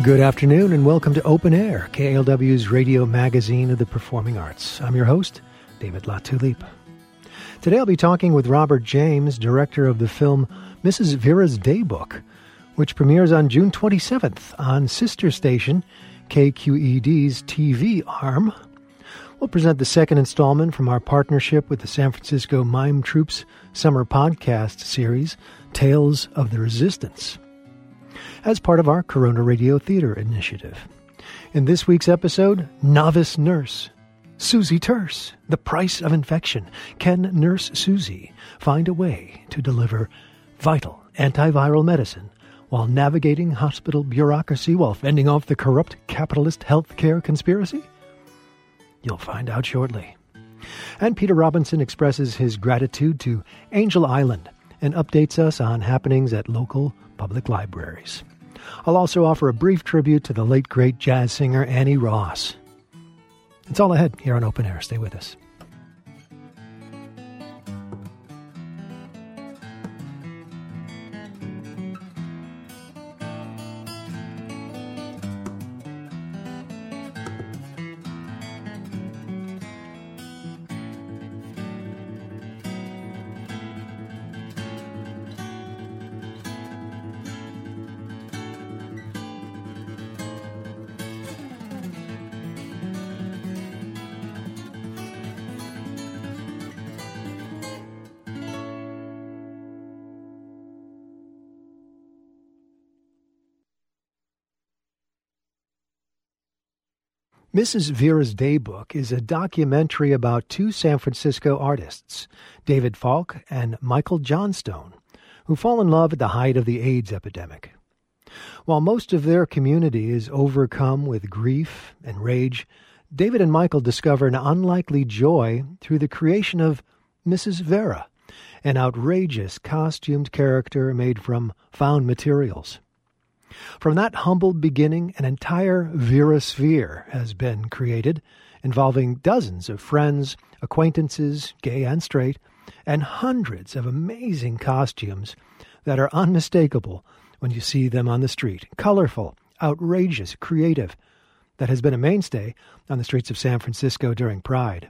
Good afternoon and welcome to Open Air, KLW's radio magazine of the performing arts. I'm your host, David Latulippe. Today I'll be talking with Robert James, director of the film Mrs. Vera's Daybook, which premieres on June 27th on sister station KQED's TV arm. We'll present the second installment from our partnership with the San Francisco Mime Troupe's summer podcast series, Tales of the Resistance, as part of our Corona Radio Theater initiative. In this week's episode, Novice Nurse. Susie Terse, The Price of Infection. Can Nurse Susie find a way to deliver vital antiviral medicine while navigating hospital bureaucracy while fending off the corrupt capitalist healthcare conspiracy? You'll find out shortly. And Peter Robinson expresses his gratitude to Angel Island and updates us on happenings at local public libraries. I'll also offer a brief tribute to the late great jazz singer Annie Ross. It's all ahead here on Open Air. Stay with us. Mrs. Vera's Daybook is a documentary about two San Francisco artists, David Falk and Michael Johnstone, who fall in love at the height of the AIDS epidemic. While most of their community is overcome with grief and rage, David and Michael discover an unlikely joy through the creation of Mrs. Vera, an outrageous costumed character made from found materials. From that humble beginning, an entire Vera-sphere has been created, involving dozens of friends, acquaintances, gay and straight, and hundreds of amazing costumes that are unmistakable when you see them on the street. Colorful, outrageous, creative, that has been a mainstay on the streets of San Francisco during Pride.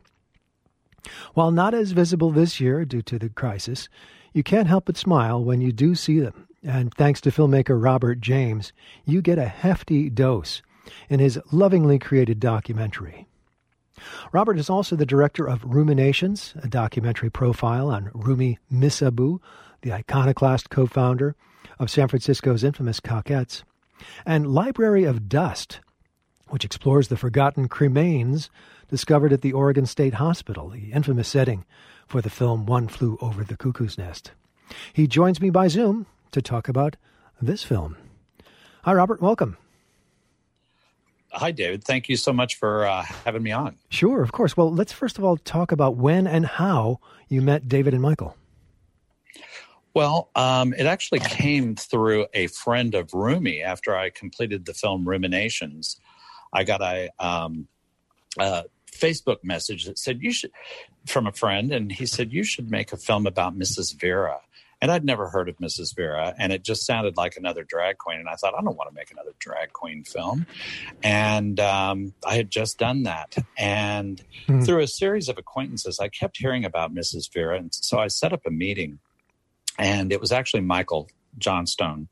While not as visible this year due to the crisis, you can't help but smile when you do see them. And thanks to filmmaker Robert James, you get a hefty dose in his lovingly created documentary. Robert is also the director of Ruminations, a documentary profile on Rumi Misabu, the iconoclast co-founder of San Francisco's infamous Cockettes, and Library of Dust, which explores the forgotten cremains discovered at the Oregon State Hospital, the infamous setting for the film One Flew Over the Cuckoo's Nest. He joins me by Zoom to talk about this film. Hi, Robert. Welcome. Hi, David. Thank you so much for having me on. Sure, of course. Well, let's first of all talk about when and how you met David and Michael. Well, it actually came through a friend of Rumi. After I completed the film Ruminations, I got a Facebook message that said, from a friend, and he said, you should make a film about Mrs. Vera. And I'd never heard of Mrs. Vera, and it just sounded like another drag queen. And I thought, I don't want to make another drag queen film. And I had just done that. And through a series of acquaintances, I kept hearing about Mrs. Vera. And so I set up a meeting. And it was actually Michael Johnstone,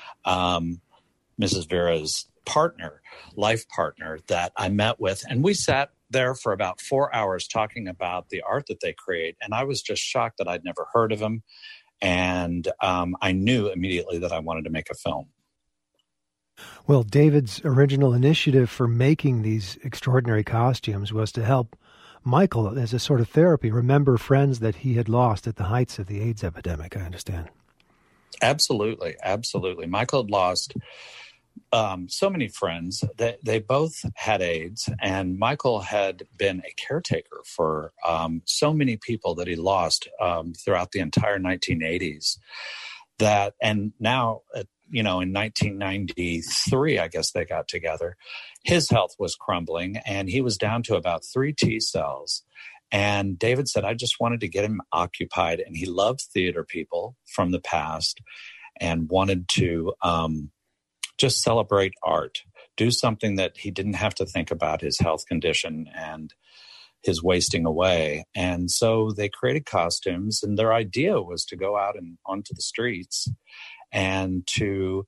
Mrs. Vera's partner, life partner, that I met with. And we sat there for about 4 hours talking about the art that they create. And I was just shocked that I'd never heard of him. And I knew immediately that I wanted to make a film. Well, David's original initiative for making these extraordinary costumes was to help Michael, as a sort of therapy, remember friends that he had lost at the heights of the AIDS epidemic, I understand. Absolutely, absolutely. Michael had lost so many friends. They both had AIDS, and Michael had been a caretaker for so many people that he lost throughout the entire 1980s. And now, in 1993, I guess they got together. His health was crumbling, and he was down to about 3 T cells. And David said, I just wanted to get him occupied, and he loved theater people from the past and wanted to just celebrate art. do something that he didn't have to think about his health condition and his wasting away. And so they created costumes, and their idea was to go out and onto the streets and to,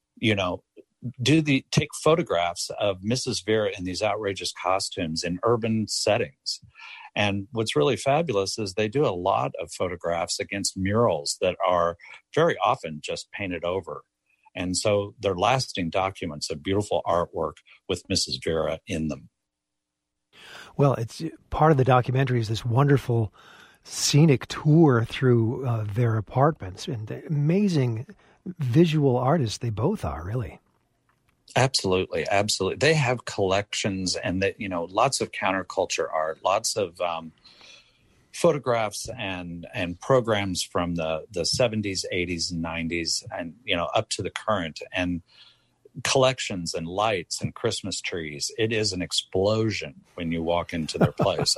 take photographs of Mrs. Vera in these outrageous costumes in urban settings. And what's really fabulous is they do a lot of photographs against murals that are very often just painted over. And so they're lasting documents of beautiful artwork with Mrs. Vera in them. Well, it's part of the documentary is this wonderful scenic tour through their apartments, and the amazing visual artists they both are, really. Absolutely. They have collections and lots of counterculture art, lots of photographs and programs from the 70s, 80s, and 90s, and up to the current, and collections and lights and Christmas trees. It is an explosion when you walk into their place.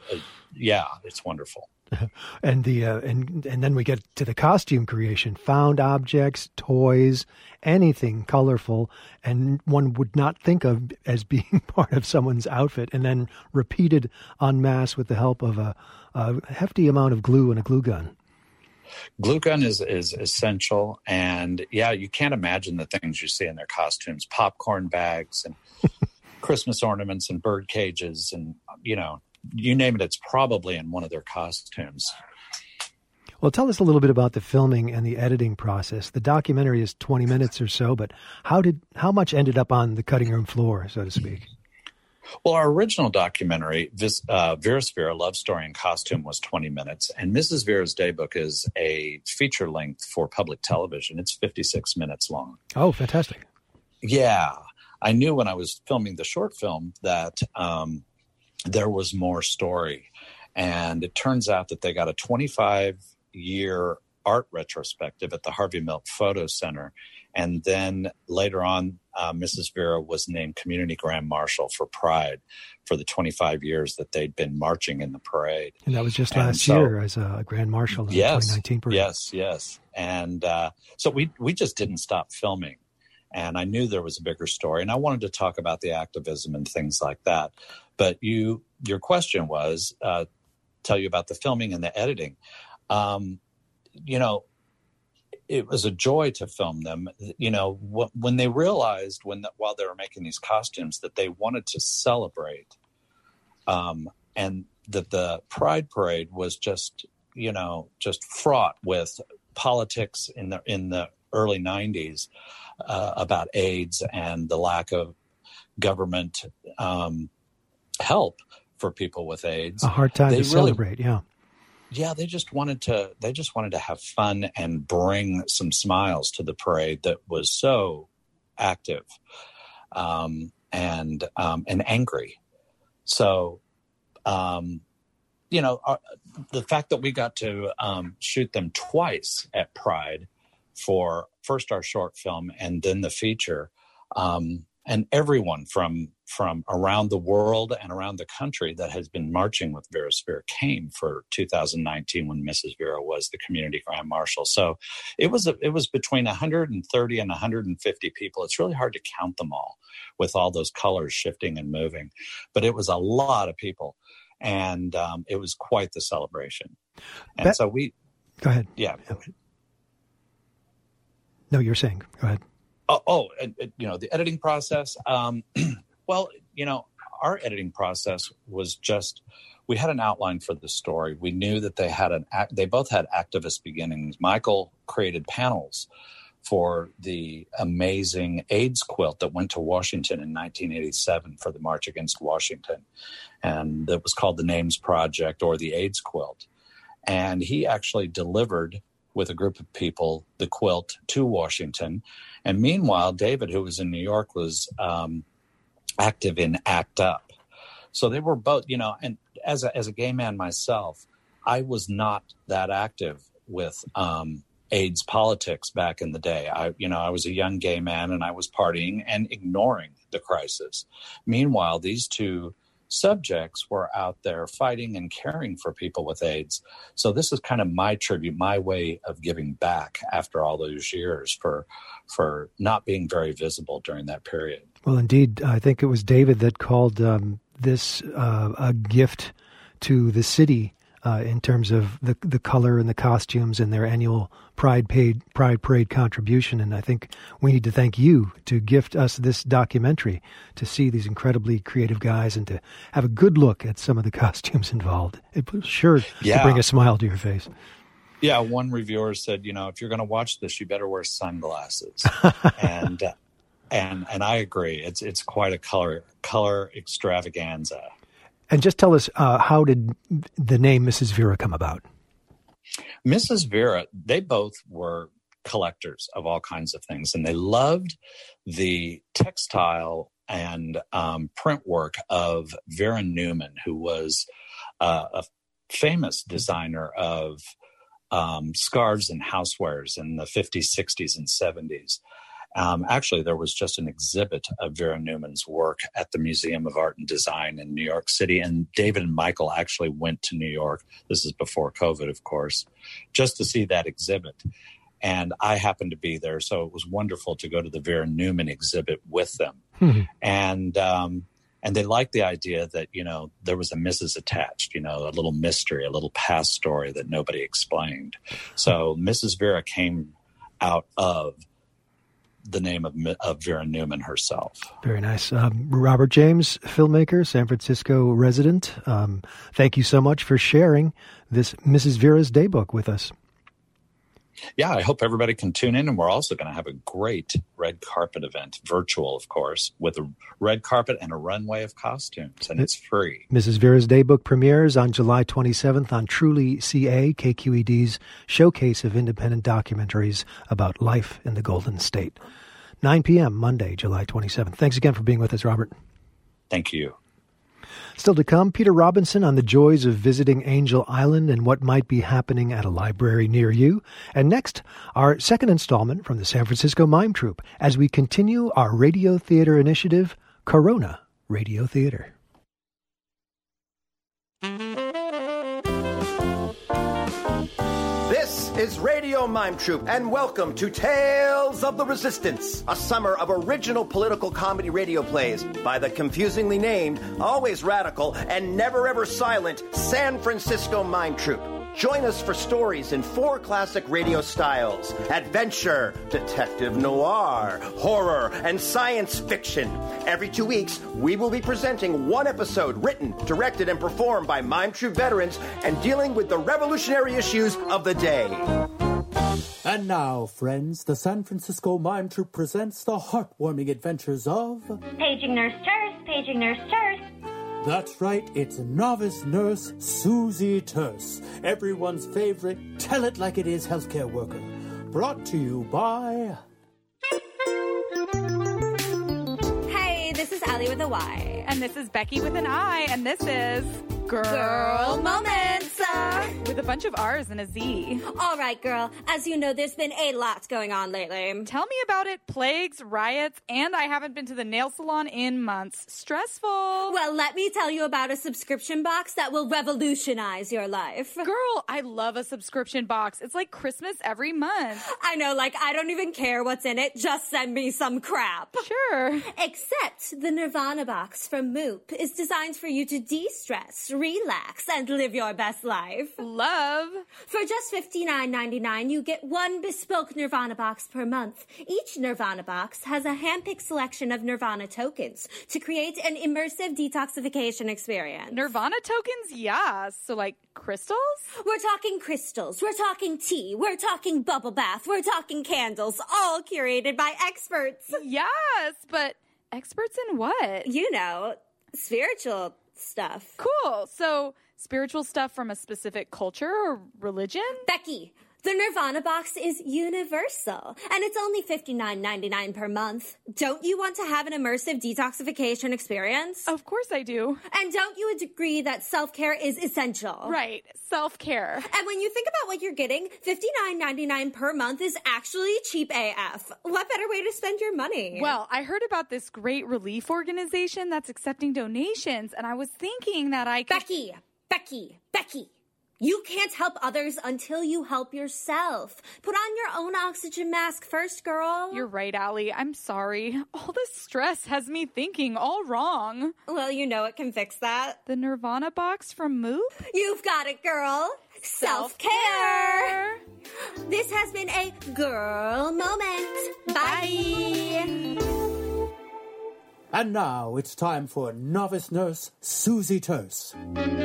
It's wonderful. And and then we get to the costume creation, found objects, toys, anything colorful, and one would not think of as being part of someone's outfit, and then repeated en masse with the help of a hefty amount of glue and a glue gun. Glue gun is essential, and you can't imagine the things you see in their costumes: popcorn bags and Christmas ornaments and bird cages, and you name it, it's probably in one of their costumes. Well, tell us a little bit about the filming and the editing process. The documentary is 20 minutes or so, but how much ended up on the cutting room floor, so to speak? Well, our original documentary, Vera's Vera, Love Story in Costume, was 20 minutes. And Mrs. Vera's Daybook is a feature length for public television. It's 56 minutes long. Oh, fantastic. Yeah. I knew when I was filming the short film that there was more story. And it turns out that they got a 25-year art retrospective at the Harvey Milk Photo Center. And then later on, Mrs. Vera was named Community Grand Marshal for Pride for the 25 years that they'd been marching in the parade. And that was just last year as a Grand Marshal in the 2019 parade. Yes. And so we just didn't stop filming. And I knew there was a bigger story, and I wanted to talk about the activism and things like that. But your question was, tell you about the filming and the editing. It was a joy to film them. When they realized while they were making these costumes that they wanted to celebrate, and that the Pride Parade was just fraught with politics in the early 90s about AIDS and the lack of government help for people with AIDS. A hard time to celebrate, yeah. Yeah, they just wanted to have fun and bring some smiles to the parade that was so active and angry. So, the fact that we got to shoot them twice at Pride for first our short film and then the feature, and everyone from around the world and around the country that has been marching with Vera's Vera came for 2019 when Mrs. Vera was the Community Grand Marshal. So it was between 130 and 150 people. It's really hard to count them all with all those colors shifting and moving, but it was a lot of people, and it was quite the celebration. And so we go ahead. Yeah. No, you're saying. Go ahead. The editing process. Our editing process was we had an outline for the story. We knew that they both had activist beginnings. Michael created panels for the amazing AIDS quilt that went to Washington in 1987 for the March Against Washington. And that was called the Names Project, or the AIDS quilt. And he actually delivered with a group of people the quilt to Washington. And meanwhile, David, who was in New York, was active in ACT UP. So they were both, and as a gay man myself, I was not that active with AIDS politics back in the day. I was a young gay man, and I was partying and ignoring the crisis. Meanwhile, these two subjects were out there fighting and caring for people with AIDS. So this is kind of my tribute, my way of giving back after all those years for not being very visible during that period. Well, indeed, I think it was David that called this a gift to the city in terms of the color and the costumes and their annual Pride Parade contribution. And I think we need to thank you to gift us this documentary to see these incredibly creative guys and to have a good look at some of the costumes involved. It was sure to bring a smile to your face. Yeah, one reviewer said, if you're going to watch this, you better wear sunglasses. and I agree. It's quite a color extravaganza. And just tell us, how did the name Mrs. Vera come about? Mrs. Vera, they both were collectors of all kinds of things, and they loved the textile and print work of Vera Newman, who was a famous designer of scarves and housewares in the 50s, 60s, and 70s. Actually, there was just an exhibit of Vera Newman's work at the Museum of Art and Design in New York City. And David and Michael actually went to New York. This is before COVID, of course, just to see that exhibit. And I happened to be there. So it was wonderful to go to the Vera Newman exhibit with them. And they liked the idea that, there was a Mrs. attached, a little mystery, a little past story that nobody explained. So Mrs. Vera came out of the name of Vera Newman herself. Very nice. Robert James, filmmaker, San Francisco resident. Thank you so much for sharing this Mrs. Vera's Daybook with us. Yeah, I hope everybody can tune in. And we're also going to have a great red carpet event, virtual, of course, with a red carpet and a runway of costumes. And it's free. Mrs. Vera's Daybook premieres on July 27th on Truly CA, KQED's showcase of independent documentaries about life in the Golden State. 9 p.m. Monday, July 27th. Thanks again for being with us, Robert. Thank you. Still to come, Peter Robinson on the joys of visiting Angel Island and what might be happening at a library near you. And next, our second installment from the San Francisco Mime Troupe as we continue our radio theater initiative, Corona Radio Theater. This is Radio Mime Troupe, and welcome to Tales of the Resistance, a summer of original political comedy radio plays by the confusingly named, always radical, and never ever silent San Francisco Mime Troupe. Join us for stories in 4 classic radio styles: adventure, detective noir, horror, and science fiction. Every 2 weeks, we will be presenting one episode written, directed, and performed by Mime Troupe veterans and dealing with the revolutionary issues of the day. And now, friends, the San Francisco Mime Troupe presents the heartwarming adventures of... Paging Nurse Terse, Paging Nurse Terse. That's right, it's novice nurse Susie Terse, everyone's favorite tell-it-like-it-is healthcare worker. Brought to you by... Hey, this is Allie with a Y. And this is Becky with an I. And this is... Girl Moments. With a bunch of R's and a Z. All right, girl. As you know, there's been a lot going on lately. Tell me about it. Plagues, riots, and I haven't been to the nail salon in months. Stressful. Well, let me tell you about a subscription box that will revolutionize your life. Girl, I love a subscription box. It's like Christmas every month. I know, I don't even care what's in it. Just send me some crap. Sure. Except the Nirvana box from Moop is designed for you to de-stress, relax, and live your best life. Love. For just $59.99, you get one bespoke Nirvana box per month. Each Nirvana box has a hand-picked selection of Nirvana tokens to create an immersive detoxification experience. Nirvana tokens? Yeah. So crystals? We're talking crystals. We're talking tea. We're talking bubble bath. We're talking candles, all curated by experts. Yes, but experts in what? You know, spiritual stuff. Cool. So spiritual stuff from a specific culture or religion? Becky, The Nirvana box is universal, and it's only $59.99 per month. Don't you want to have an immersive detoxification experience? Of course I do. And don't you agree that self-care is essential? Right, self-care. And when you think about what you're getting, $59.99 per month is actually cheap AF. What better way to spend your money? Well, I heard about this great relief organization that's accepting donations, and I was thinking that I could... Becky. You can't help others until you help yourself. Put on your own oxygen mask first, girl. You're right, Allie. I'm sorry. All this stress has me thinking all wrong. Well, you know it can fix that. The Nirvana box from Moop? You've got it, girl. Self-care. This has been a girl moment. Bye. And now it's time for novice nurse Susie Terse.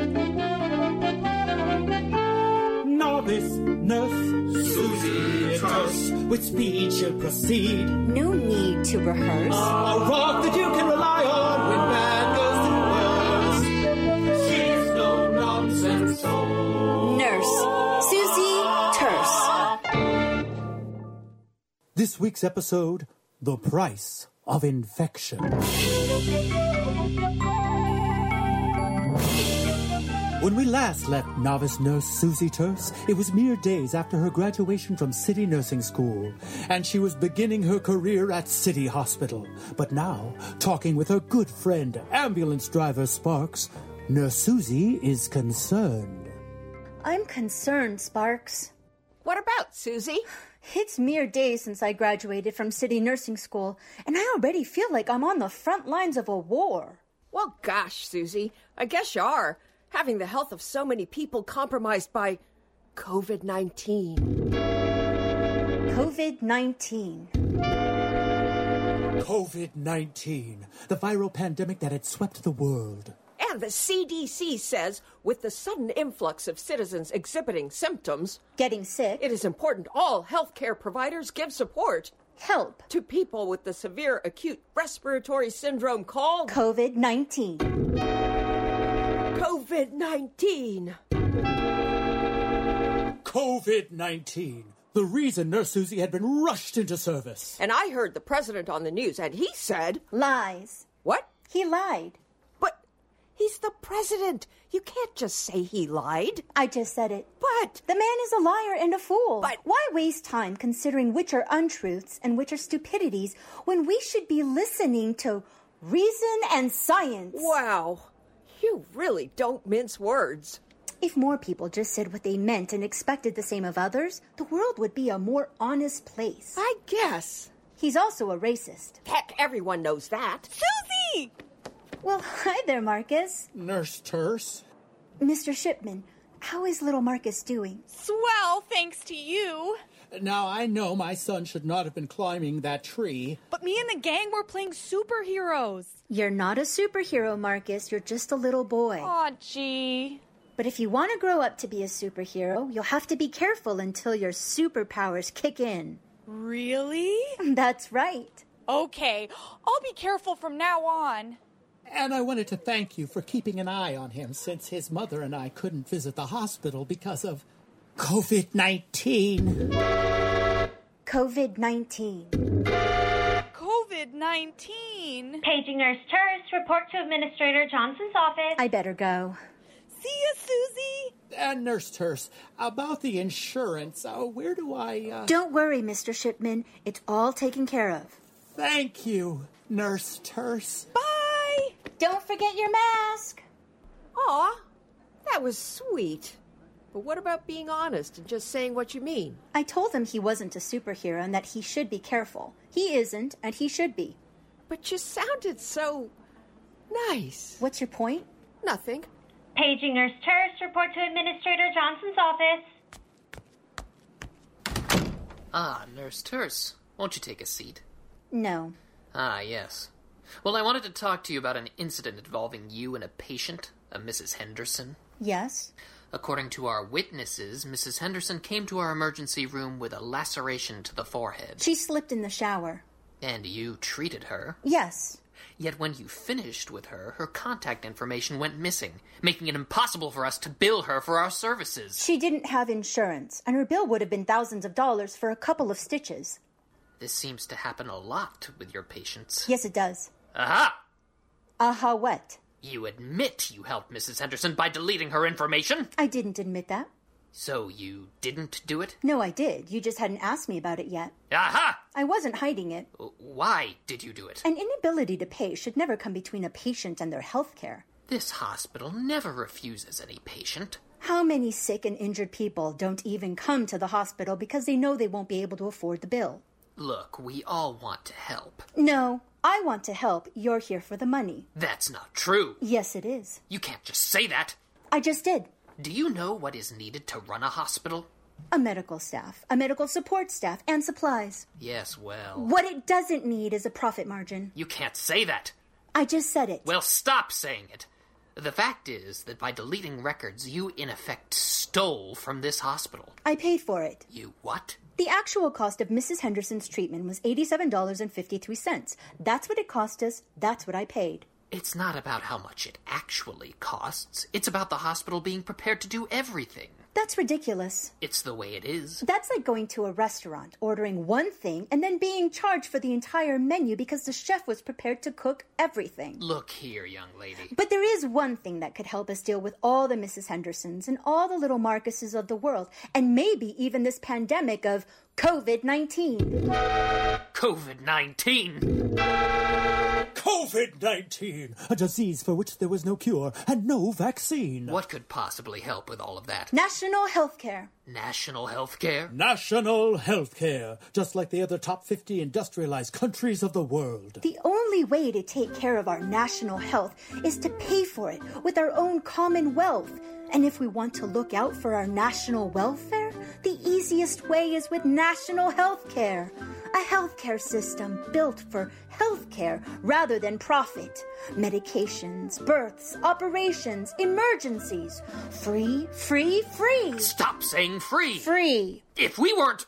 Novice nurse Susie Terse. With speed she'll proceed. No need to rehearse. A rock that you can rely on when bad goes to worse. She's no nonsense. Nurse Susie Terse. This week's episode, The Price of Infection. When we last left novice nurse Susie Terse, it was mere days after her graduation from City Nursing School, and she was beginning her career at City Hospital. But now, talking with her good friend, ambulance driver Sparks, Nurse Susie is concerned. I'm concerned, Sparks. What about, Susie? It's mere days since I graduated from City Nursing School, and I already feel like I'm on the front lines of a war. Well, gosh, Susie, I guess you are. Having the health of so many people compromised by COVID-19. COVID-19. COVID-19, the viral pandemic that had swept the world. And the CDC says, with the sudden influx of citizens exhibiting symptoms, Getting sick. it is important all healthcare providers give support Help. to people with the severe acute respiratory syndrome called COVID-19. COVID-19. COVID-19, the reason Nurse Susie had been rushed into service. And I heard the president on the news, and he said... Lies. What? He lied. But he's the president. You can't just say he lied. I just said it. But... The man is a liar and a fool. But- why waste time considering which are untruths and which are stupidities when we should be listening to reason and science? Wow. You really don't mince words. If more people just said what they meant and expected the same of others, the world would be a more honest place. I guess. He's also a racist. Heck, everyone knows that. Susie! Well, hi there, Marcus. Nurse Terse? Mr. Shipman, how is little Marcus doing? Swell, thanks to you. Now, I know my son should not have been climbing that tree. But me and the gang were playing superheroes. You're not a superhero, Marcus. You're just a little boy. Aw, gee. But if you want to grow up to be a superhero, you'll have to be careful until your superpowers kick in. Really? That's right. Okay, I'll be careful from now on. And I wanted to thank you for keeping an eye on him since his mother and I couldn't visit the hospital because of COVID-19. COVID-19. COVID-19. Paging Nurse Terse, report to Administrator Johnson's office. I better go. See ya, Susie. And Nurse Terse, about the insurance, where do I... Don't worry, Mr. Shipman. It's all taken care of. Thank you, Nurse Terse. Bye. Don't forget your mask. Aw, that was sweet. But what about being honest and just saying what you mean? I told him he wasn't a superhero and that he should be careful. He isn't, and he should be. But you sounded so nice. What's your point? Nothing. Paging Nurse Terse, report to Administrator Johnson's office. Ah, Nurse Terse. Won't you take a seat? No. Ah, yes. Well, I wanted to talk to you about an incident involving you and a patient, a Mrs. Henderson. Yes? According to our witnesses, Mrs. Henderson came to our emergency room with a laceration to the forehead. She slipped in the shower. And you treated her. Yes. Yet when you finished with her, her contact information went missing, making it impossible for us to bill her for our services. She didn't have insurance, and her bill would have been thousands of dollars for a couple of stitches. This seems to happen a lot with your patients. Yes, it does. Aha! Aha what? You admit you helped Mrs. Henderson by deleting her information? I didn't admit that. So you didn't do it? No, I did. You just hadn't asked me about it yet. Aha! I wasn't hiding it. Why did you do it? An inability to pay should never come between a patient and their health care. This hospital never refuses any patient. How many sick and injured people don't even come to the hospital because they know they won't be able to afford the bill? Look, we all want to help. No, I want to help. You're here for the money. That's not true. Yes, it is. You can't just say that. I just did. Do you know what is needed to run a hospital? A medical staff, a medical support staff, and supplies. Yes, well... What it doesn't need is a profit margin. You can't say that. I just said it. Well, stop saying it. The fact is that by deleting records, you in effect stole from this hospital. I paid for it. You what? The actual cost of Mrs. Henderson's treatment was $87.53. That's what it cost us. That's what I paid. It's not about how much it actually costs. It's about the hospital being prepared to do everything. That's ridiculous. It's the way it is. That's like going to a restaurant, ordering one thing, and then being charged for the entire menu because the chef was prepared to cook everything. Look here, young lady. But there is one thing that could help us deal with all the Mrs. Hendersons and all the little Marcuses of the world, and maybe even this pandemic of COVID-19. COVID-19? COVID-19, a disease for which there was no cure and no vaccine. What could possibly help with all of that? National health care. National health care? National health care, just like the other top 50 industrialized countries of the world. The only way to take care of our national health is to pay for it with our own common wealth. And if we want to look out for our national welfare, the easiest way is with national health care. A healthcare system built for healthcare rather than profit. Medications, births, operations, emergencies. Free, free, free. Stop saying free. Free. If we weren't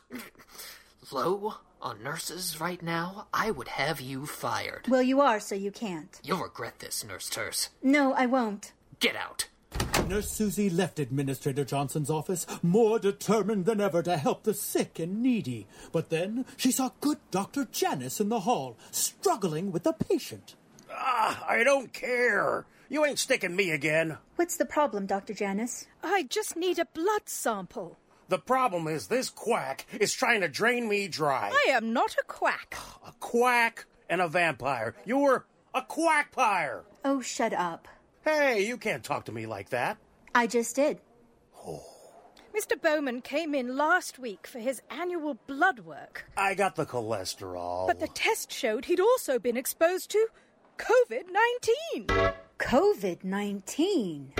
low on nurses right now, I would have you fired. Well, you are, so you can't. You'll regret this, Nurse Terse. No, I won't. Get out. Nurse Susie left Administrator Johnson's office more determined than ever to help the sick and needy. But then she saw good Dr. Janice in the hall, struggling with the patient. I don't care. You ain't sticking me again. What's the problem, Dr. Janice? I just need a blood sample. The problem is this quack is trying to drain me dry. I am not a quack. A quack and a vampire. You're a quackpire. Oh, shut up. Hey, you can't talk to me like that. I just did. Oh. Mr. Bowman came in last week for his annual blood work. I got the cholesterol. But the test showed he'd also been exposed to COVID-19. COVID-19?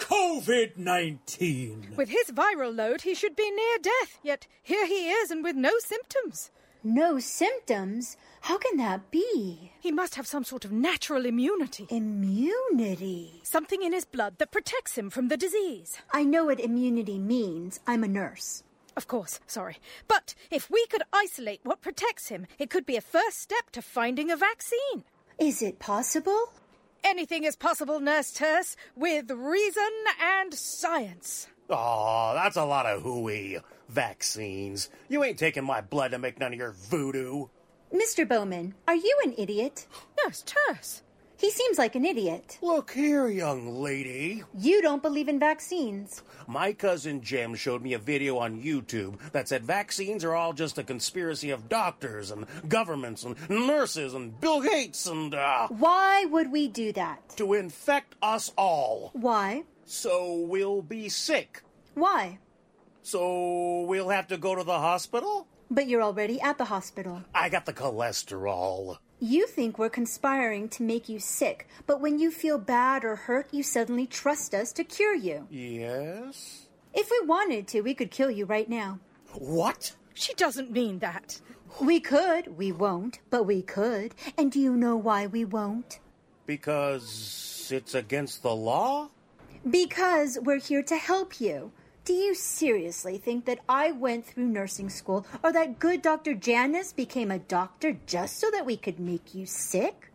COVID-19! With his viral load, he should be near death, yet here he is and with no symptoms. No symptoms? How can that be? He must have some sort of natural immunity. Immunity? Something in his blood that protects him from the disease. I know what immunity means. I'm a nurse. Of course, sorry. But if we could isolate what protects him, it could be a first step to finding a vaccine. Is it possible? Anything is possible, Nurse Terse, with reason and science. Aw, that's a lot of hooey. Vaccines. You ain't taking my blood to make none of your voodoo. Mr. Bowman, are you an idiot? Nurse Terse. He seems like an idiot. Look here, young lady. You don't believe in vaccines. My cousin Jim showed me a video on YouTube that said vaccines are all just a conspiracy of doctors and governments and nurses and Bill Gates and, Why would we do that? To infect us all. Why? So we'll be sick. Why? So we'll have to go to the hospital? But you're already at the hospital. I got the cholesterol. You think we're conspiring to make you sick, but when you feel bad or hurt, you suddenly trust us to cure you. Yes? If we wanted to, we could kill you right now. What? She doesn't mean that. We could. We won't, but we could. And do you know why we won't? Because it's against the law? Because we're here to help you. Do you seriously think that I went through nursing school or that good Dr. Janice became a doctor just so that we could make you sick?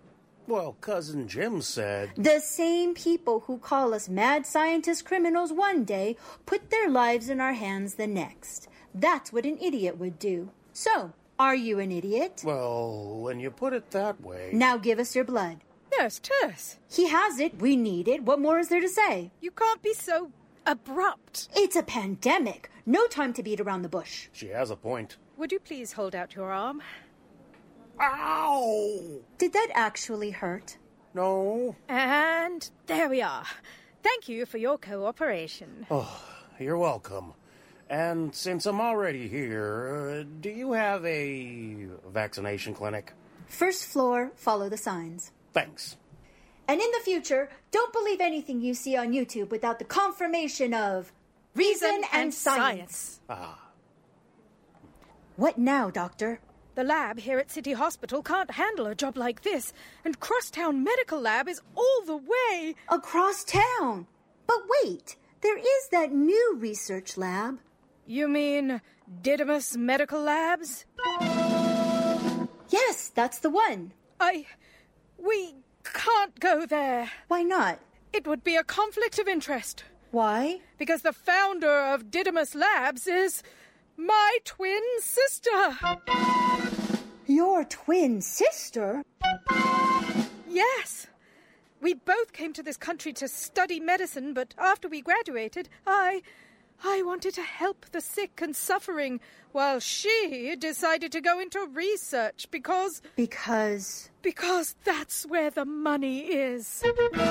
Well, Cousin Jim said... The same people who call us mad scientist criminals one day put their lives in our hands the next. That's what an idiot would do. So, are you an idiot? Well, when you put it that way... Now give us your blood. Nurse Terse. He has it. We need it. What more is there to say? You can't be so abrupt. It's a pandemic. No time to beat around the bush. She has a point. Would you please hold out your arm? Ow! Did that actually hurt? No. And there we are. Thank you for your cooperation. Oh, you're welcome. And since I'm already here, do you have a vaccination clinic? First floor, follow the signs. Thanks. And in the future, don't believe anything you see on YouTube without the confirmation of reason and science. Ah. What now, Doctor? The lab here at City Hospital can't handle a job like this, and Crosstown Medical Lab is all the way... Across town. But wait, there is that new research lab. You mean Didymus Medical Labs? Yes, that's the one. We can't go there. Why not? It would be a conflict of interest. Why? Because the founder of Didymus Labs is my twin sister. Your twin sister? Yes. We both came to this country to study medicine, but after we graduated, I wanted to help the sick and suffering, while she decided to go into research because... Because that's where the money is.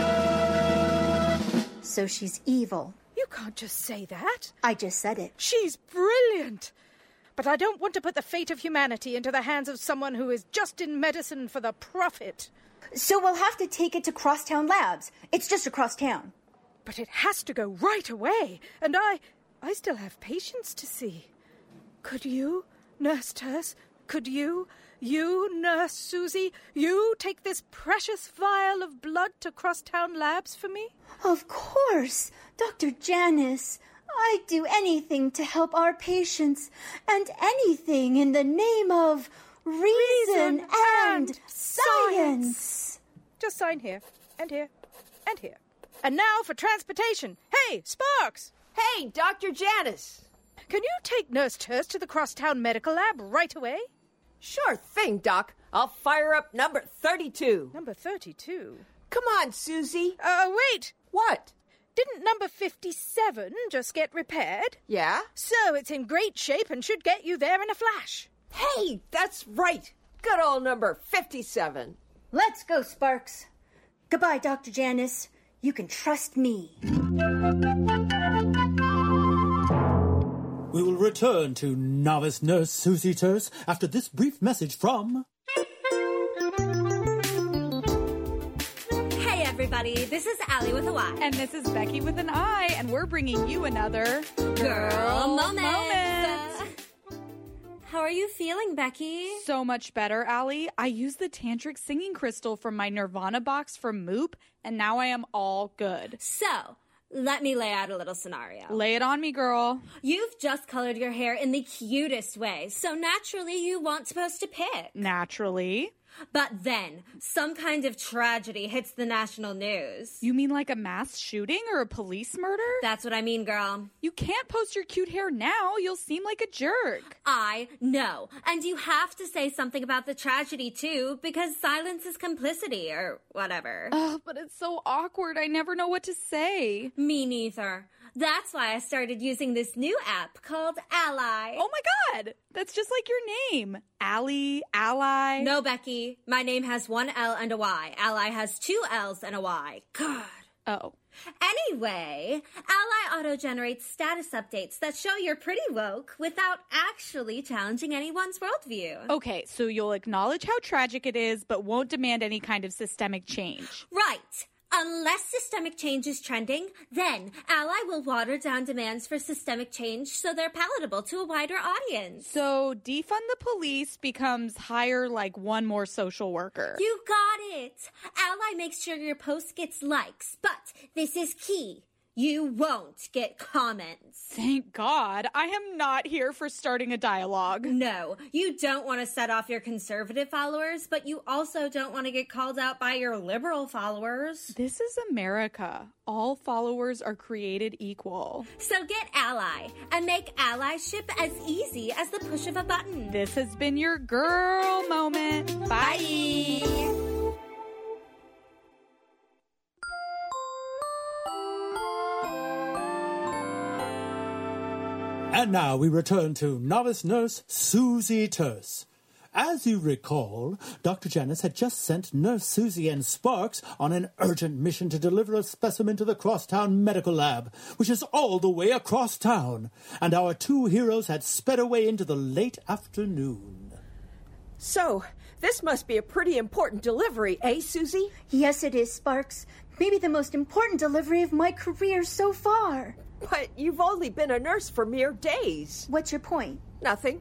So she's evil. You can't just say that. I just said it. She's brilliant. But I don't want to put the fate of humanity into the hands of someone who is just in medicine for the profit. So we'll have to take it to Crosstown Labs. It's just across town. But it has to go right away. And I still have patients to see. Could you, Nurse Terse, could you, Nurse Susie, you take this precious vial of blood to Crosstown Labs for me? Of course, Dr. Janice. I'd do anything to help our patients, and anything in the name of reason and science. Just sign here, and here, and here. And now for transportation. Hey, Sparks! Hey, Dr. Janice! Can you take Nurse Terse to the Crosstown Medical Lab right away? Sure thing, Doc. I'll fire up number 32. Number 32? Come on, Susie. Wait! What? Didn't number 57 just get repaired? Yeah? So it's in great shape and should get you there in a flash. Hey, that's right. Good old number 57. Let's go, Sparks. Goodbye, Dr. Janice. You can trust me. We will return to Novice Nurse Susie Terse after this brief message from... Hey everybody, this is Allie with a Y. And this is Becky with an I, and we're bringing you another Girl Moment. How are you feeling, Becky? So much better, Allie. I used the Tantric Singing Crystal from my Nirvana box from Moop, and now I am all good. So, let me lay out a little scenario. Lay it on me, girl. You've just colored your hair in the cutest way, so naturally you want to post a pic. Naturally. But then, some kind of tragedy hits the national news. You mean like a mass shooting or a police murder? That's what I mean, girl. You can't post your cute hair now. You'll seem like a jerk. I know. And you have to say something about the tragedy, too, because silence is complicity, or whatever. Ugh, but it's so awkward. I never know what to say. Me neither. That's why I started using this new app called Ally. Oh my God! That's just like your name. Allie, Ally. No, Becky. My name has one L and a Y. Ally has two L's and a Y. God. Oh. Anyway, Ally auto-generates status updates that show you're pretty woke without actually challenging anyone's worldview. Okay, so you'll acknowledge how tragic it is, but won't demand any kind of systemic change. Right. Unless systemic change is trending, then Ally will water down demands for systemic change so they're palatable to a wider audience. So defund the police becomes hire like one more social worker. You got it. Ally makes sure your post gets likes, but this is key. You won't get comments. Thank God. I am not here for starting a dialogue. No, you don't want to set off your conservative followers, but you also don't want to get called out by your liberal followers. This is America. All followers are created equal. So get ally and make allyship as easy as the push of a button. This has been your girl moment. Bye. And now we return to novice nurse Susie Terse. As you recall, Dr. Janice had just sent Nurse Susie and Sparks on an urgent mission to deliver a specimen to the Crosstown Medical Lab, which is all the way across town, and our two heroes had sped away into the late afternoon. So, this must be a pretty important delivery, eh, Susie? Yes, it is, Sparks. Maybe the most important delivery of my career so far. But you've only been a nurse for mere days. What's your point? Nothing.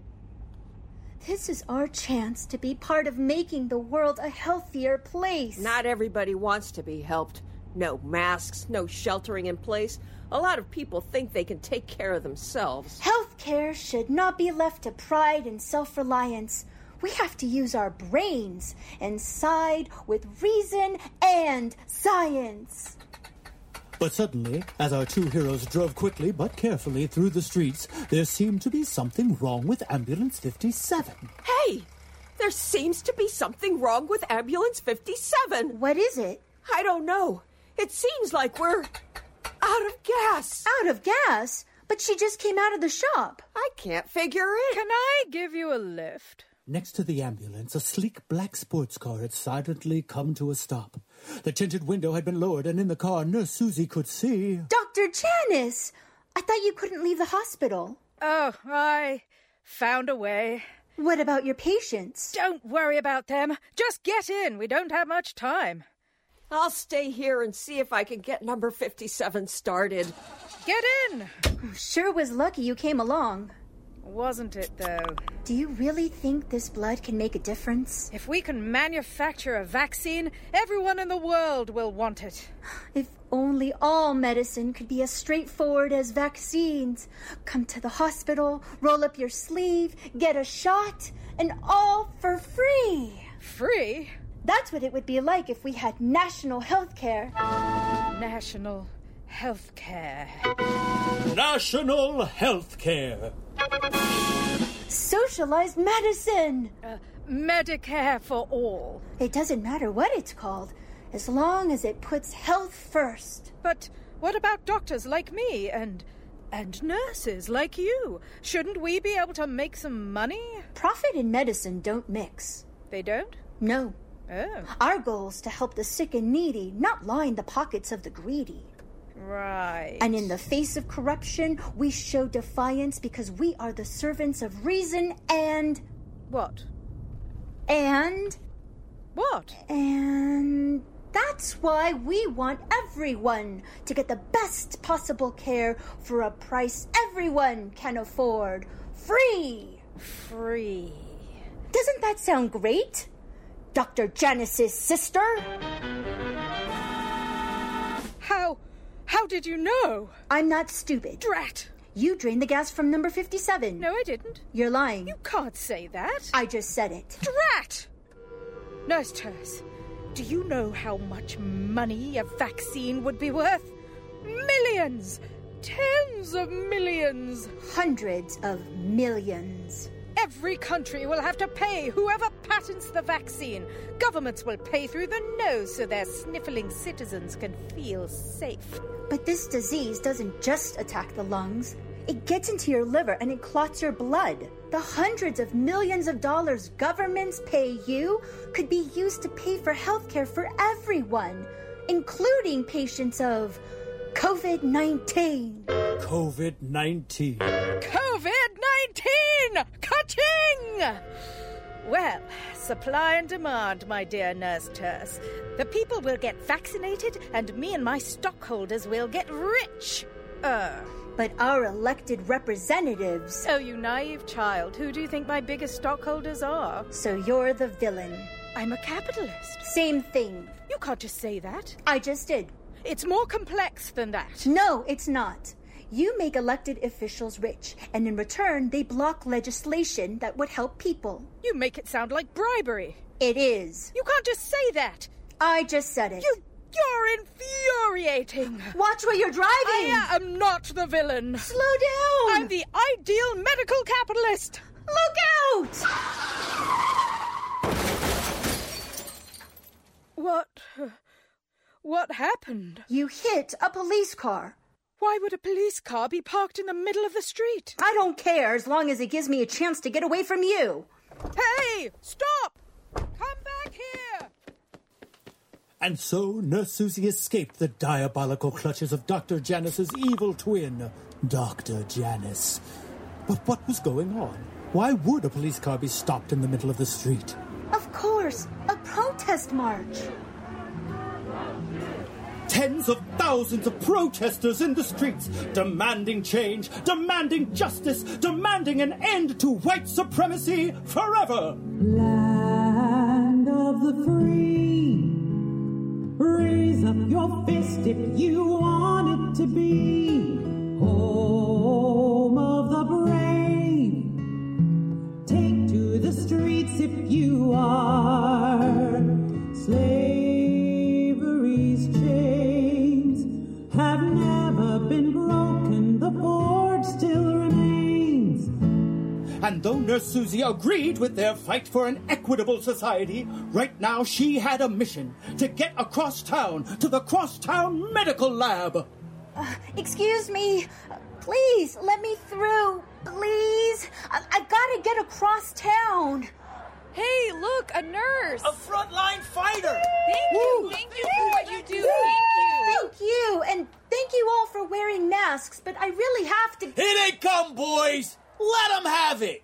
This is our chance to be part of making the world a healthier place. Not everybody wants to be helped. No masks, no sheltering in place. A lot of people think they can take care of themselves. Healthcare should not be left to pride and self-reliance. We have to use our brains and side with reason and science. But suddenly, as our two heroes drove quickly but carefully through the streets, there seemed to be something wrong with Ambulance 57. Hey! There seems to be something wrong with Ambulance 57. What is it? I don't know. It seems like we're out of gas. Out of gas? But she just came out of the shop. I can't figure it. Can I give you a lift? Next to the ambulance, a sleek black sports car had silently come to a stop. The tinted window had been lowered, and in the car, Nurse Susie could see... Dr. Janice! I thought you couldn't leave the hospital. Oh, I found a way. What about your patients? Don't worry about them. Just get in. We don't have much time. I'll stay here and see if I can get number 57 started. Get in! Sure was lucky you came along. Wasn't it, though? Do you really think this blood can make a difference? If we can manufacture a vaccine, everyone in the world will want it. If only all medicine could be as straightforward as vaccines. Come to the hospital, roll up your sleeve, get a shot, and all for free. Free? That's what it would be like if we had national health care. National health care. National health care. Socialized medicine. Medicare for all. It doesn't matter what it's called, as long as it puts health first. But what about doctors like me and nurses like you? Shouldn't we be able to make some money? Profit and medicine don't mix. They don't? No. Oh. Our goal is to help the sick and needy, not line the pockets of the greedy. Right. And in the face of corruption, we show defiance because we are the servants of reason and... What? And... What? And... That's why we want everyone to get the best possible care for a price everyone can afford. Free! Free. Doesn't that sound great? Dr. Janice's sister? How did you know? I'm not stupid. Drat! You drained the gas from number 57. No, I didn't. You're lying. You can't say that. I just said it. Drat! Nurse Terse, do you know how much money a vaccine would be worth? Millions! Tens of millions! Hundreds of millions. Every country will have to pay whoever patents the vaccine. Governments will pay through the nose so their sniffling citizens can feel safe. But this disease doesn't just attack the lungs. It gets into your liver and it clots your blood. The hundreds of millions of dollars governments pay you could be used to pay for healthcare for everyone, including patients of COVID-19. COVID-19. COVID-19! Ka-ching! Well, supply and demand, my dear Nurse Terse. The people will get vaccinated, and me and my stockholders will get rich. But our elected representatives... Oh, you naive child. Who do you think my biggest stockholders are? So you're the villain. I'm a capitalist. Same thing. You can't just say that. I just did. It's more complex than that. No, it's not. You make elected officials rich, and in return, they block legislation that would help people. You make it sound like bribery. It is. You can't just say that. I just said it. You're infuriating. Watch where you're driving. I am not the villain. Slow down. I'm the ideal medical capitalist. Look out! What happened? You hit a police car. Why would a police car be parked in the middle of the street? I don't care, as long as it gives me a chance to get away from you. Hey! Stop! Come back here! And so Nurse Susie escaped the diabolical clutches of Dr. Janice's evil twin, Dr. Janice. But what was going on? Why would a police car be stopped in the middle of the street? Of course, a protest march. Tens of thousands of protesters in the streets, demanding change, demanding justice, demanding an end to white supremacy forever. Land of the free, raise up your fist if you want it to be. Home of the brave, take to the streets if you are. Slavery's chains have never been broken, the forge still remains. And though Nurse Susie agreed with their fight for an equitable society, right now she had a mission to get across town to the Crosstown Medical Lab. Excuse me. Please, let me through. Please. I've got to get across town. Hey, look, a nurse. A frontline fighter. Thank you. Thank you for what you do. Thank you. Thank you. And thank you all for wearing masks, but I really have to... Here they come, boys. Let them have it.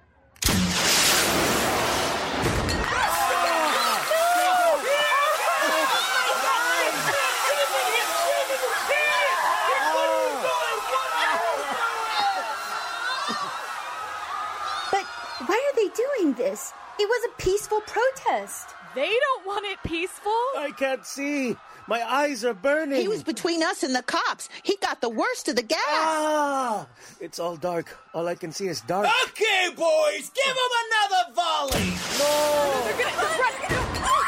But why are they doing this? It was a peaceful protest. They don't want it peaceful. I can't see. My eyes are burning. He was between us and the cops. He got the worst of the gas. Ah! It's all dark. All I can see is dark. Okay, boys, give him another volley. No! They're gonna...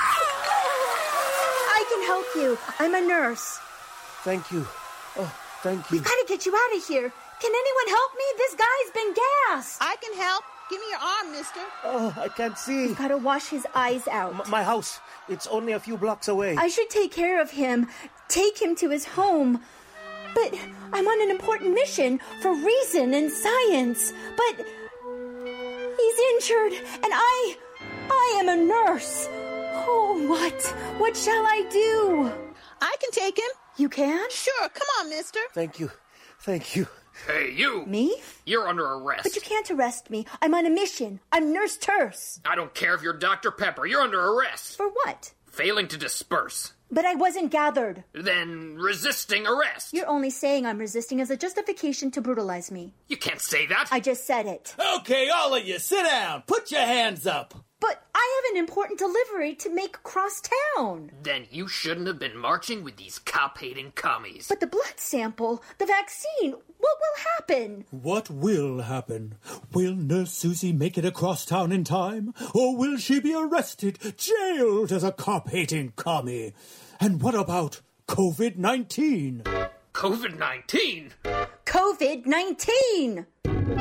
I can help you. I'm a nurse. Thank you. Oh, thank you. We've got to get you out of here. Can anyone help me? This guy's been gassed. I can help. Give me your arm, mister. Oh, I can't see. We've got to wash his eyes out. My house. It's only a few blocks away. I should take care of him. Take him to his home. But I'm on an important mission for reason and science. But he's injured, and I am a nurse. Oh, what? What shall I do? I can take him. You can? Sure. Come on, mister. Thank you. Thank you. Hey, you! Me? You're under arrest. But you can't arrest me. I'm on a mission. I'm Nurse Terse. I don't care if you're Dr. Pepper. You're under arrest. For what? Failing to disperse. But I wasn't gathered. Then resisting arrest. You're only saying I'm resisting as a justification to brutalize me. You can't say that. I just said it. Okay, all of you, sit down. Put your hands up. But I have an important delivery to make across town. Then you shouldn't have been marching with these cop-hating commies. But the blood sample, the vaccine, what will happen? What will happen? Will Nurse Susie make it across town in time? Or will she be arrested, jailed as a cop-hating commie? And what about COVID-19? COVID-19? COVID-19!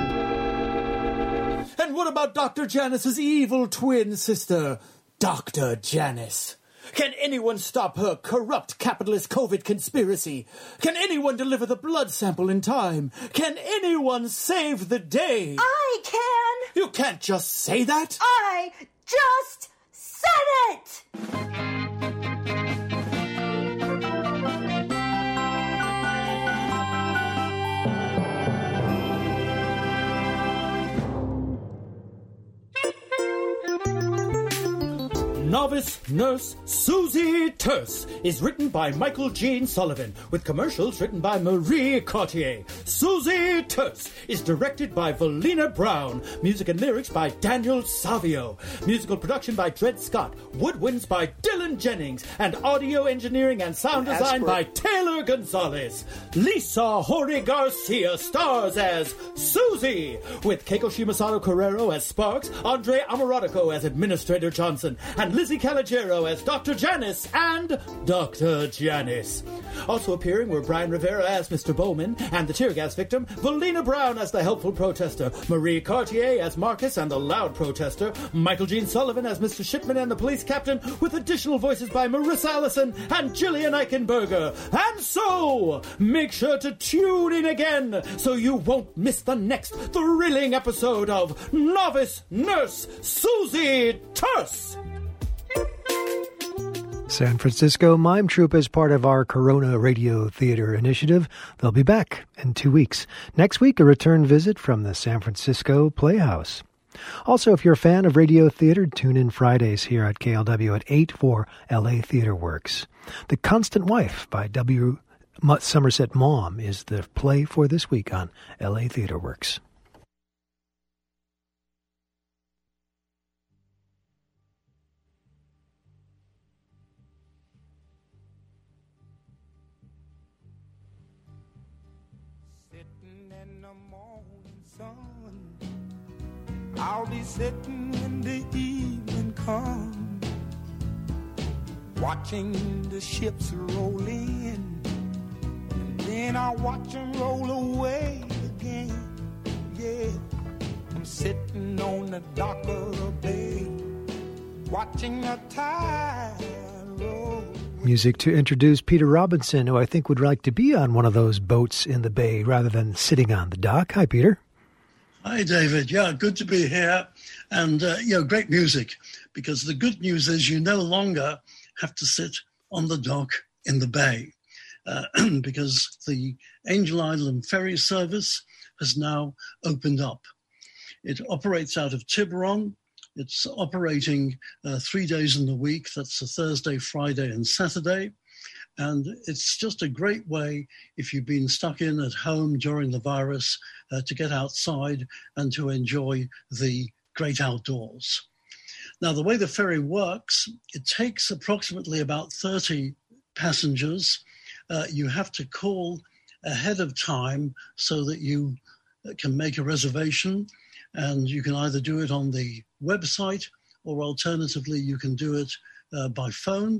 And what about Dr. Janice's evil twin sister, Dr. Janice? Can anyone stop her corrupt capitalist COVID conspiracy? Can anyone deliver the blood sample in time? Can anyone save the day? I can! You can't just say that! I just said it! Novice Nurse Susie Terse is written by Michael Gene Sullivan, with commercials written by Marie Cartier. Susie Terse is directed by Valina Brown. Music and lyrics by Daniel Savio. Musical production by Dred Scott. Woodwinds by Dylan Jennings. And audio engineering and sound design by Taylor Gonzalez. Lisa Hori Garcia stars as Susie, with Keiko Shimasato Carrero as Sparks, Andre Amoratico as Administrator Johnson, and Lizzie Calagero as Dr. Janice and Dr. Janice. Also appearing were Brian Rivera as Mr. Bowman and the tear gas victim, Valina Brown as the helpful protester, Marie Cartier as Marcus and the loud protester, Michael Gene Sullivan as Mr. Shipman and the police captain, with additional voices by Marissa Allison and Gillian Eichenberger. And so, make sure to tune in again so you won't miss the next thrilling episode of Novice Nurse Susie Terse. San Francisco Mime Troupe is part of our Corona Radio Theater initiative. They'll be back in 2 weeks. Next week, a return visit from the San Francisco Playhouse. Also, if you're a fan of radio theater, tune in Fridays here at KLW at 8 for LA Theater Works. The Constant Wife by W. Somerset Maugham is the play for this week on LA Theater Works. I'll be sitting when the evening comes, watching the ships roll in, and then I'll watch them roll away again. Yeah, I'm sitting on the dock of the bay, watching the tide roll. Music to introduce Peter Robinson, who I think would like to be on one of those boats in the bay rather than sitting on the dock. Hi, Peter. Hi, David. Yeah, good to be here. And, great music, because the good news is you no longer have to sit on the dock in the bay because the Angel Island ferry service has now opened up. It operates out of Tiburon. It's operating 3 days in the week. That's a Thursday, Friday, and Saturday. And it's just a great way, if you've been stuck in at home during the virus, to get outside and to enjoy the great outdoors. Now, the way the ferry works, it takes approximately about 30 passengers. You have to call ahead of time so that you can make a reservation, and you can either do it on the website or alternatively you can do it by phone.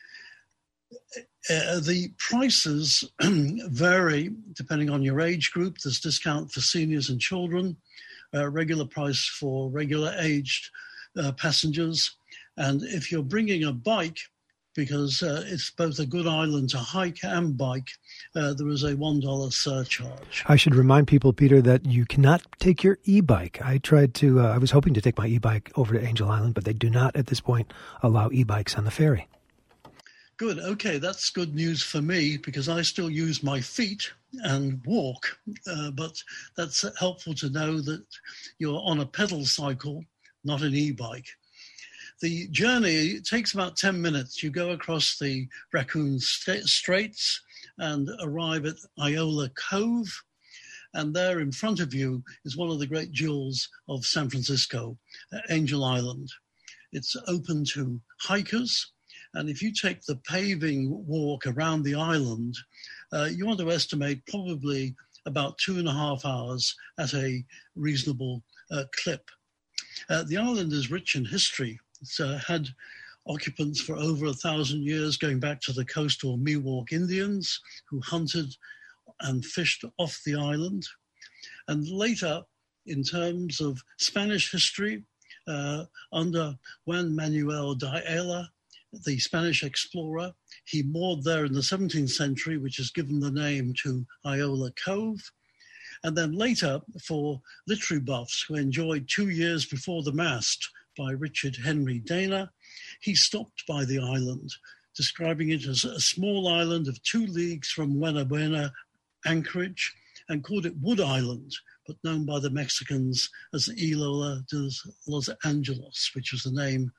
The prices vary depending on your age group. There's discount for seniors and children, regular price for regular-aged passengers. And if you're bringing a bike, because it's both a good island to hike and bike, there is a $1 surcharge. I should remind people, Peter, that you cannot take your e-bike. I was hoping to take my e-bike over to Angel Island, but they do not at this point allow e-bikes on the ferry. Good. Okay, that's good news for me because I still use my feet and walk, but that's helpful to know that you're on a pedal cycle, not an e-bike. The journey takes about 10 minutes. You go across the Raccoon Straits and arrive at Iola Cove, and there in front of you is one of the great jewels of San Francisco, Angel Island. It's open to hikers. And if you take the paving walk around the island, you want to estimate probably about 2.5 hours at a reasonable clip. The island is rich in history. It's had occupants for over 1,000 years, going back to the coastal Miwok Indians who hunted and fished off the island. And later, in terms of Spanish history, under Juan Manuel de Ayala, the Spanish explorer, he moored there in the 17th century, which has given the name to Iola Cove. And then later, for literary buffs who enjoyed 2 Years Before the Mast by Richard Henry Dana, he stopped by the island, describing it as a small island of 2 leagues from Buena Buena anchorage, and called it Wood Island, but known by the Mexicans as Ilola de Los Angeles, which was the name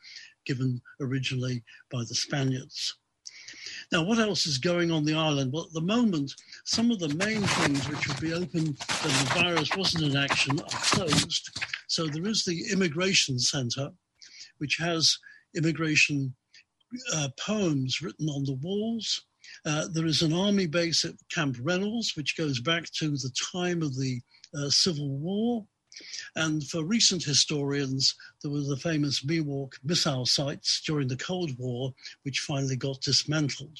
given originally by the Spaniards. Now, what else is going on the island? Well, at the moment, some of the main things which would be open when the virus wasn't in action are closed. So there is the Immigration Centre, which has immigration poems written on the walls. There is an army base at Camp Reynolds, which goes back to the time of the Civil War. And for recent historians, there were the famous Miwok missile sites during the Cold War, which finally got dismantled.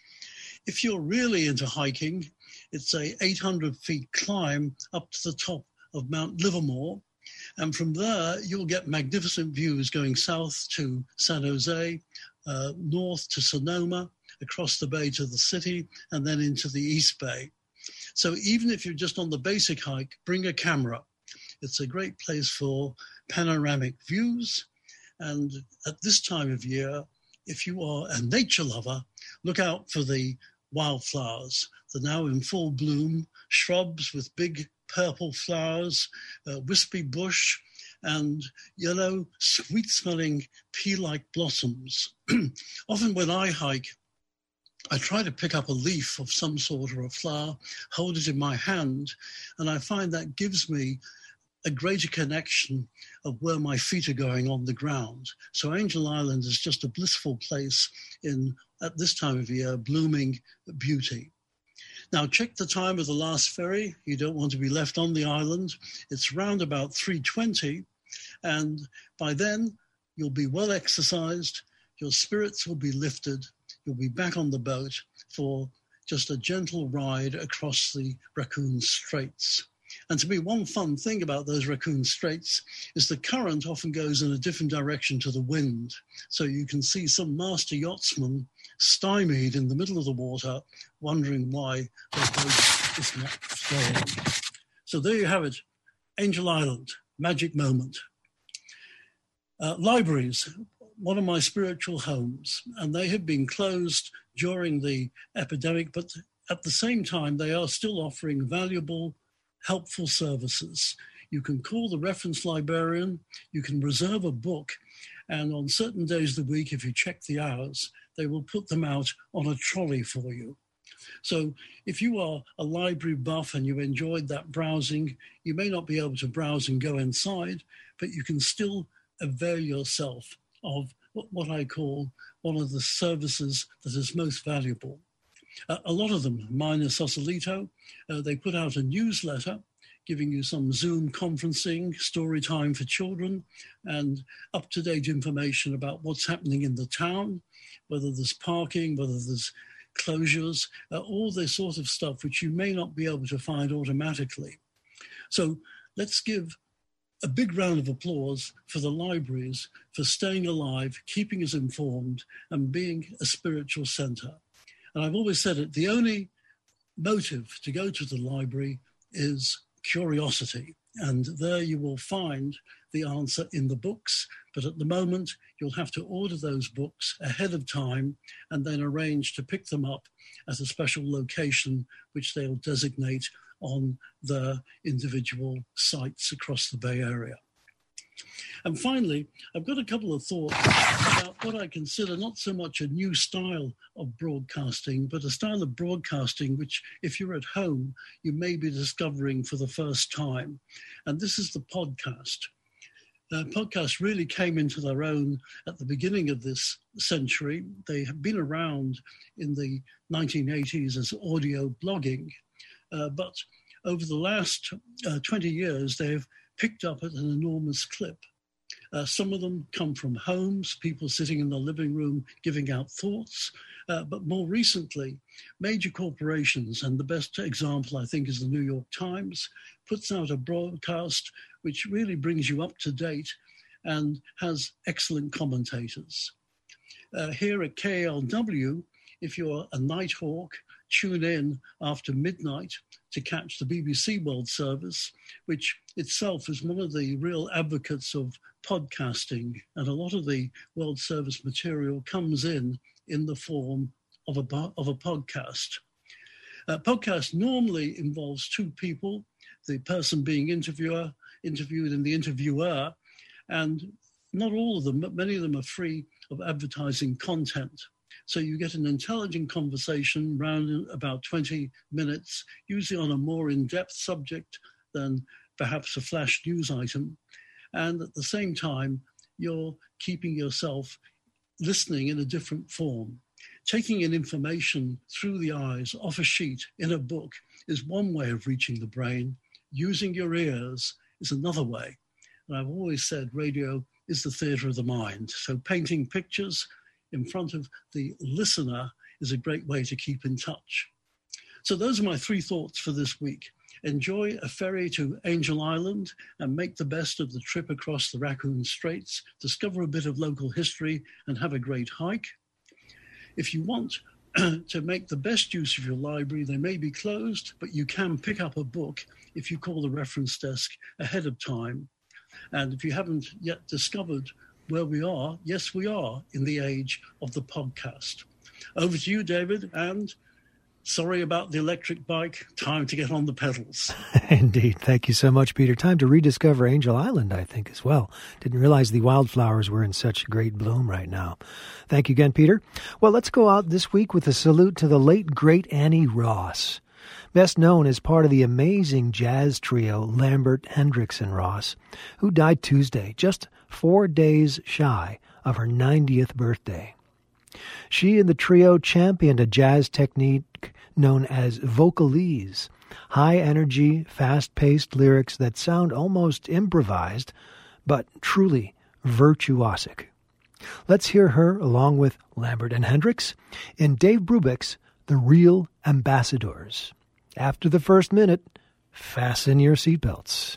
If you're really into hiking, it's a 800 feet climb up to the top of Mount Livermore. And from there, you'll get magnificent views going south to San Jose, north to Sonoma, across the bay to the city, and then into the East Bay. So even if you're just on the basic hike, bring a camera. It's a great place for panoramic views. And at this time of year, if you are a nature lover, look out for the wildflowers. They're now in full bloom, shrubs with big purple flowers, wispy bush, and yellow, sweet-smelling pea-like blossoms. Often when I hike, I try to pick up a leaf of some sort or a flower, hold it in my hand, and I find that gives me a greater connection of where my feet are going on the ground. So Angel Island is just a blissful place at this time of year, blooming beauty. Now, check the time of the last ferry. You don't want to be left on the island. It's round about 3:20, and by then you'll be well exercised, your spirits will be lifted, you'll be back on the boat for just a gentle ride across the Raccoon Straits. And to me, one fun thing about those Raccoon Straits is the current often goes in a different direction to the wind. So you can see some master yachtsman stymied in the middle of the water, wondering why their boat is not flowing. So there you have it, Angel Island, magic moment. Libraries, one of my spiritual homes, and they have been closed during the epidemic, but at the same time, they are still offering valuable, helpful services. You can call the reference librarian, you can reserve a book, and on certain days of the week, if you check the hours, they will put them out on a trolley for you. So if you are a library buff and you enjoyed that browsing, you may not be able to browse and go inside, but you can still avail yourself of what I call one of the services that is most valuable. A lot of them, mine is Sausalito, they put out a newsletter giving you some Zoom conferencing, story time for children, and up-to-date information about what's happening in the town, whether there's parking, whether there's closures, all this sort of stuff which you may not be able to find automatically. So let's give a big round of applause for the libraries for staying alive, keeping us informed, and being a spiritual center. And I've always said it, the only motive to go to the library is curiosity. And there you will find the answer in the books. But at the moment, you'll have to order those books ahead of time and then arrange to pick them up at a special location, which they'll designate on the individual sites across the Bay Area. And finally, I've got a couple of thoughts about what I consider not so much a new style of broadcasting, but a style of broadcasting which, if you're at home, you may be discovering for the first time. And this is the podcast. Podcasts really came into their own at the beginning of this century. They have been around in the 1980s as audio blogging, but over the last 20 years, they've picked up at an enormous clip. Some of them come from homes, people sitting in the living room giving out thoughts, but more recently, major corporations, and the best example, I think, is the New York Times, puts out a broadcast which really brings you up to date and has excellent commentators. Here at KALW, if you're a Nighthawk, tune in after midnight to catch the BBC World Service, which itself is one of the real advocates of podcasting. And a lot of the World Service material comes in the form of a podcast. Podcast normally involves two people, the person being interviewed and the interviewer. And Not all of them, but many of them are free of advertising content. So you get an intelligent conversation around about 20 minutes, usually on a more in-depth subject than perhaps a flash news item. And at the same time, you're keeping yourself listening in a different form. Taking in information through the eyes, off a sheet, in a book, is one way of reaching the brain. Using your ears is another way. And I've always said radio is the theatre of the mind. So painting pictures in front of the listener is a great way to keep in touch. So those are my 3 thoughts for this week. Enjoy a ferry to Angel Island and make the best of the trip across the Raccoon Straits. Discover a bit of local history and have a great hike. If you want to make the best use of your library, they may be closed, but you can pick up a book if you call the reference desk ahead of time. And if you haven't yet discovered where we are, yes, we are in the age of the podcast. Over to you, David, and sorry about the electric bike. Time to get on the pedals. Indeed. Thank you so much, Peter. Time to rediscover Angel Island, I think, as well. Didn't realize the wildflowers were in such great bloom right now. Thank you again, Peter. Well, let's go out this week with a salute to the late, great Annie Ross. Best known as part of the amazing jazz trio Lambert, Hendricks, and Ross, who died Tuesday, just 4 days shy of her 90th birthday. She and the trio championed a jazz technique known as vocalese, high-energy, fast-paced lyrics that sound almost improvised, but truly virtuosic. Let's hear her, along with Lambert and Hendricks, in Dave Brubeck's The Real Ambassadors. After the first minute, fasten your seatbelts.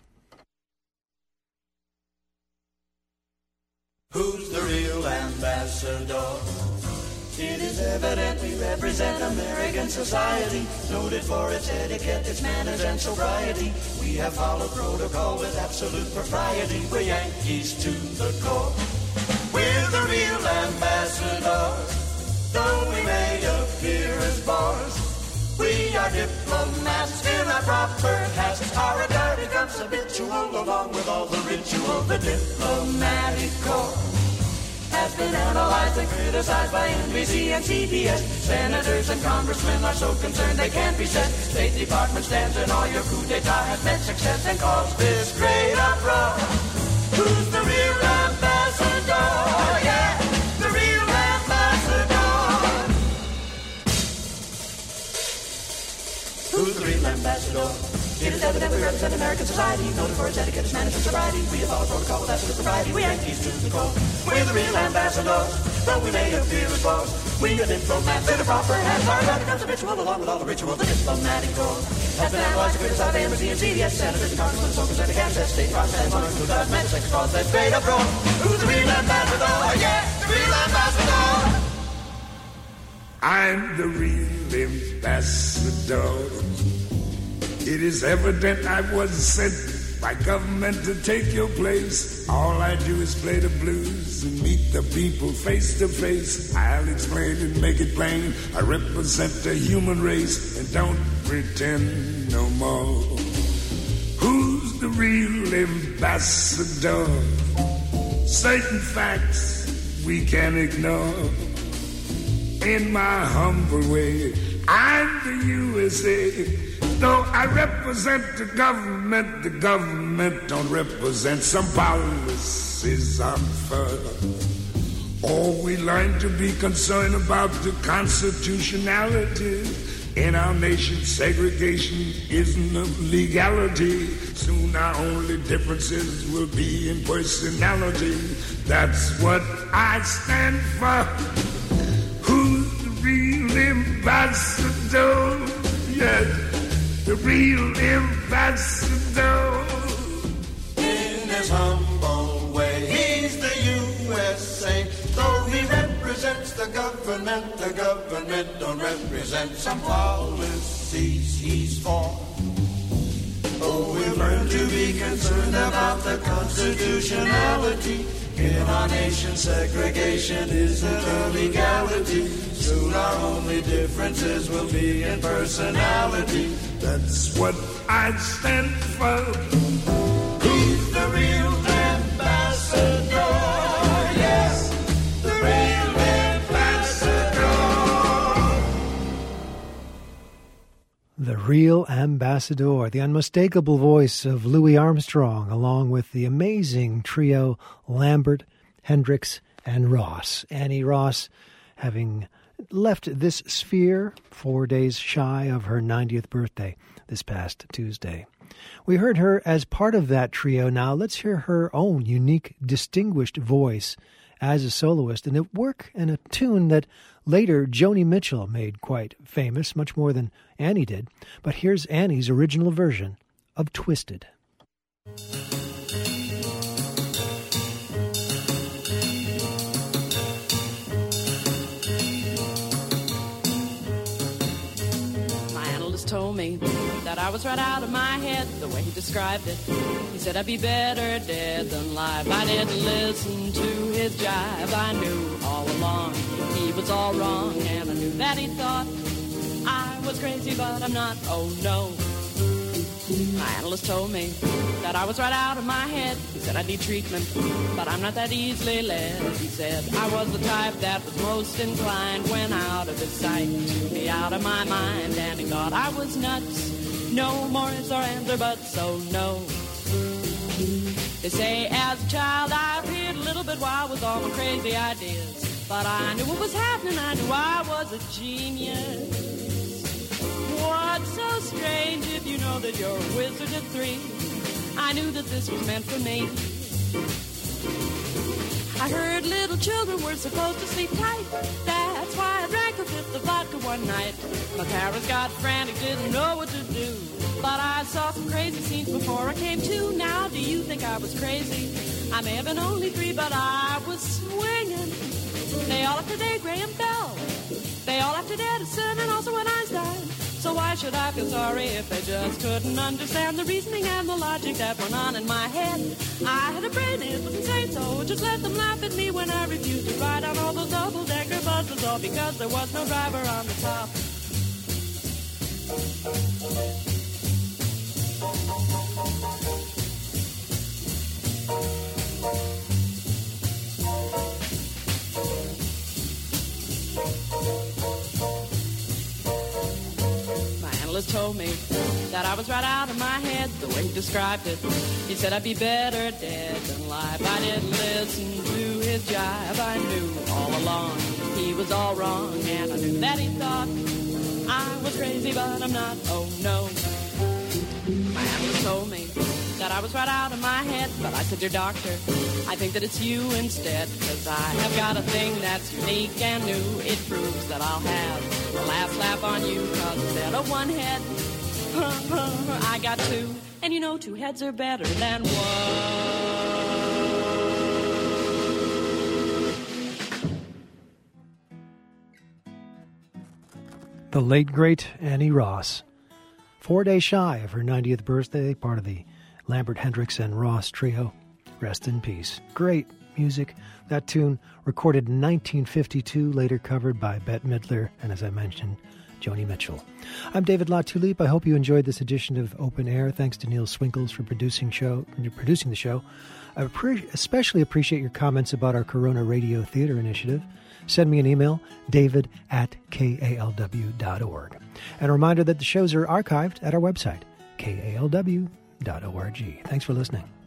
Who's the real ambassador? It is evident we represent American society, noted for its etiquette, its manners, and sobriety. We have followed protocol with absolute propriety. We're Yankees to the core. We're the real ambassadors, though we may appear as bores. We are diplomats in our proper tasks. Our regard becomes habitual, along with all the ritual. The diplomatic corps has been analyzed and criticized by NBC and CBS. Senators and congressmen are so concerned they can't be said. State Department stands and all your coup d'etat has met success and caused this great uproar. Who's the real ambassador? Yeah, the real ambassador. Who's the real ambassador? It is evident we represent American society, noted for its etiquette, its manners, and sobriety. We have followed protocol with absolute propriety. We Yankees to the core. We're the real ambassadors, though we may appear as boss. We are diplomats in the proper hands. Our regard becomes habitual, along with all the ritual. The diplomatic corps has been analyzed and criticized by NBC and CBS. Senators and congressmen so concerned they can't set. State Department and monarchs who does met sex cause that great uproar. Who's the real ambassador? Yeah, the real ambassador. I'm the real ambassador. It is evident I wasn't sent by government to take your place. All I do is play the blues and meet the people face to face. I'll explain and make it plain. I represent the human race and don't pretend no more. Who's the real ambassador? Certain facts we can't ignore. In my humble way, I'm the USA. Though I represent the government don't represent some policies unfair. Oh, we learn to be concerned about the constitutionality. In our nation, segregation isn't a legality. Soon our only differences will be in personality. That's what I stand for. Who's the real ambassador? Yes. The real ambassador. In his humble way, he's the USA. Though he represents the government don't represent some policies he's for. Oh, we've learned to be concerned about the constitutionality. In our nation, segregation isn't a legality. Soon our only differences will be in personality. That's what I stand for. Who's the real ambassador? Real Ambassador, the unmistakable voice of Louis Armstrong, along with the amazing trio Lambert, Hendricks, and Ross. Annie Ross, having left this sphere 4 days shy of her 90th birthday this past Tuesday. We heard her as part of that trio. Now let's hear her own unique, distinguished voice as a soloist, and a work and a tune that later Joni Mitchell made quite famous, much more than Annie did. But here's Annie's original version of Twisted. Told me that I was right out of my head the way he described it. He said I'd be better dead than alive. I didn't listen to his jive. I knew all along he was all wrong, and I knew that he thought I was crazy, but I'm not. Oh no. My analyst told me that I was right out of my head. He said I need treatment, but I'm not that easily led. He said I was the type that was most inclined when out of his sight to be out of my mind, and he thought I was nuts. No more ifs or ands or buts, so no. They say as a child I appeared a little bit wild with all my crazy ideas, but I knew what was happening. I knew I was a genius. What's so strange if you know that you're a wizard at 3? I knew that this was meant for me. I heard little children were supposed to sleep tight. That's why I drank a fifth of vodka one night. My parents got frantic, didn't know what to do. But I saw some crazy scenes before I came to. Now do you think I was crazy? I may have been only 3, but I was swinging. They all after Dave Graham Bell. They all after Edison and also an Einstein. So why should I feel sorry if they just couldn't understand the reasoning and the logic that went on in my head? I had a brain, it was insane, so just let them laugh at me when I refused to ride on all those double-decker buses, all because there was no driver on the top. Told me that I was right out of my head the way he described it. He said I'd be better dead than alive. I didn't listen to his jive. I knew all along he was all wrong, and I knew that he thought I was crazy, but I'm not. Oh no. My analyst told me that I was right out of my head, but I said, dear doctor, I think that it's you instead, because I have got a thing that's unique and new. It proves that I'll have the last laugh on you, cause instead of one head, I got 2. And you know 2 heads are better than 1. The late, great Annie Ross. 4 days shy of her 90th birthday, part of the Lambert, Hendricks, and Ross trio. Rest in peace. Great music. That tune recorded in 1952, later covered by Bette Midler, and as I mentioned, Joni Mitchell. I'm David LaTulippe. I hope you enjoyed this edition of Open Air. Thanks to Neil Swinkles for producing the show. I especially appreciate your comments about our Corona Radio Theater initiative. Send me an email, david@kalw.org. And a reminder that the shows are archived at our website, kalw.org. Thanks for listening.